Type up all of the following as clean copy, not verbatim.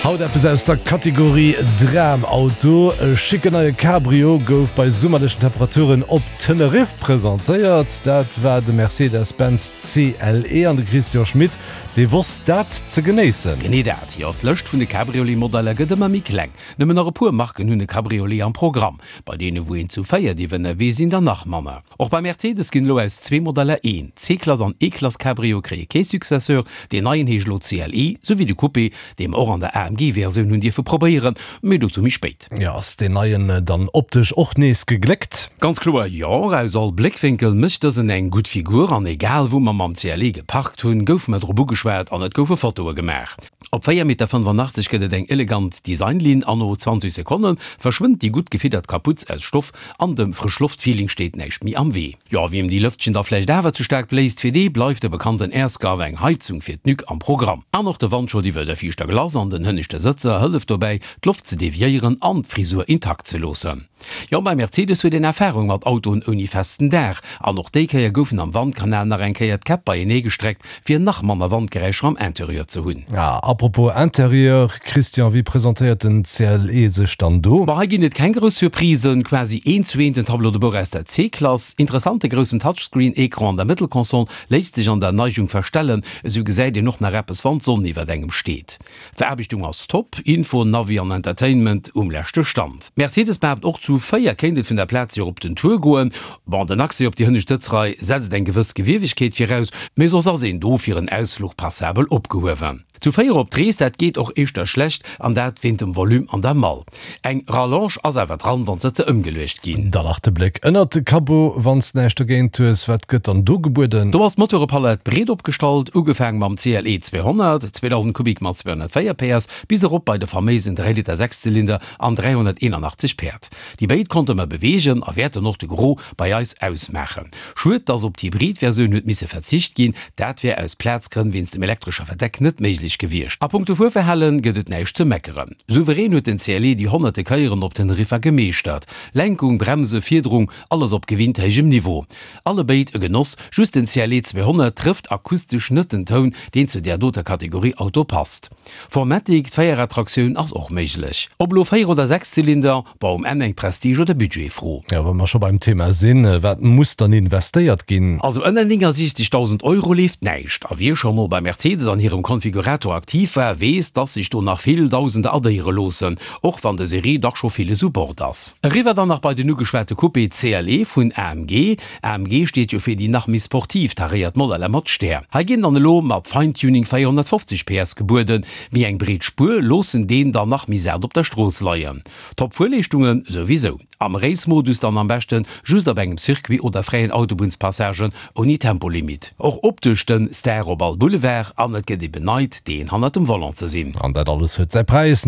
Haut aus der Kategorie Dramauto schicke neue Cabrio gouf bei summerlichen Temperaturen op Tenerife präsentiert. Dat war de Mercedes-Benz CLE an de Christian Schmidt, de wurst dat ze geneessen. Genedat hier löscht vun de Cabriolet-Modelle gëtt mi kleng. Nëmmen a pur machen hunne Cabriolet am Programm, bei denen wo zu feier die wenn we sinn der Nachmannner. Auch bei Mercedes gin lo als 2 Modelle 1 C-Klasse an E-Klasse Cabrio kree Successeur, den neuen Hegelo CLE sowie de Coupé, dem auch an der AMG-Version hun dir verprobieren, mit du zu mich spät. Ja, ist den neuen dann optisch och nees gegleckt. Ganz klar, ja, als all Blickwinkel mischt das in eng gut Figur an egal wo man am CLE gepackt hun gouf mit Robu geschwert an net goufe Foto gemacht. Op 4,85 Meter gëtt eng elegant Designlin anno 20 Sekunden verschwindt die gut gefedert Kapuz als Stoff an dem Frischluftfeeling steht nächt mi am weh. Ja, wie die Lüftchen der Fläch dawer zu stark bläst für die bleibt der bekannten Erstgabe eng Heizung fir Nück am Programm. An noch der Wand schon die der fichte Glas an den hënnechte Sitzer hëlleft dabei Luft zu deviieren an Frisur intakt zu losen. Ja, bei Mercedes hue den Erfahrung mat Auto und Unifesten der an noch dekeier goufen am Wandkanal enkeiert Kap bei ne gestreckt fir nach manner Wandgerächer am Interieur zu hunn. Ja, apropos Interieur, Christian, wie präsentiert den CLE sech dann do? Bei gi net kein groß Surprisen, quasi 1 zu 1 den Tableau de Bord aus der C-Klasse, interessante großen Touchscreen-Ekran der Mittelkonsole lässt sich an der Neigung verstellen, so gesäit ihr noch nach Rappes Wand sonniwwer engem steht. Vererbichtung als Top, Info, Navi an Entertainment umlächte Stand. Mercedes bleibt auch zu feier kennt vun der Platz hier op den Tour goen, war den Achse op die hunne Stützrei setzt en gewiss Gewewigkeit firaus, me so se do fir een Ausflug passabel opgehowen. Zu feier op Dres, dat geht auch echtter schlecht an dat wind dem Volum an der Mall. Eng Rallonge as wer dran wann se ëmgelecht gin. Da lachte Blick ënnert de Kabo wanns nächte géintes wat gëtt an do gebuden. Du hast Motorpalet bret opstalt ugefang mam CLE 200 2000 Kubik mat 204 PS bis op bei de vermeesen 3 Liter 6 Zylinder an 381 Perd. Die Beit konnte man bewegen a werte noch de Gro bei Eis ausmachen. Schuld dass op die Hybridversion huet misse verzicht gin, dat wär aus Platzgrin wins dem elektrischer Verdeck net meiglich gewircht. A Punkte vorverhellen gëtt neiich zu meckeren. Souverän huet den CLE die 100 Keieren op den Riffer gemeescht. Lenkung, Bremse, Vierung, alles op gewinntgem Niveau. Alle Beit e Genoss, just den CLE 200 trifft akustisch nëtten Ton, den zu der doter Kategorie Auto passt. Formatik, Feieratraktion as auch meiglich. Ob lo 4 oder 6 Zylinder, baum eng Prestige oder Budget froh. Ja, wenn man schon beim Thema sinn, wat muss dann investiert gin? Also an den Dinger 60.000 Euro lebt neicht. A wie schon mal bei Mercedes an ihrem Konfigurator aktiv war, wees, dass sich du nach viel tausende Adere losen, auch van der Serie doch schon viele Support das. River dann noch bei den nugeschwerte Coupé CLE von AMG. AMG steht jo für die nach mi sportiv tariert Modelle mat Ster. Ha gin an Lo mat Feintuning 450 PS geburden, wie eng Bretspur losen den dann nach misert op der Stroß leiien. Top-Vorlichtungen sowieso. Am Racemodus dann am besten just op engem Circuit oder freien Autobunspassagen ohne Tempolimit. Auch optisch den Sterobal Boulevard an net gedi beneit den han dem Volant ze sinn. An dat alles huet sei Preis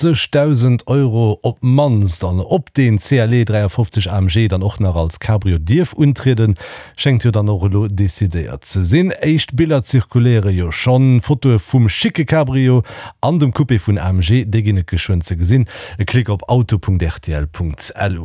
90.000 Euro op Manns dann op den CLE 350 AMG dann och noch als Cabrio Dirf untreden, schenkt ihr dann noch desideiert ze sinn. Echt Bilder zirkuläre jo schon Foto vum schicke Cabrio an dem Coupé vun AMG de ginne geschwze gesinn. Klick op auto.rtl.lu.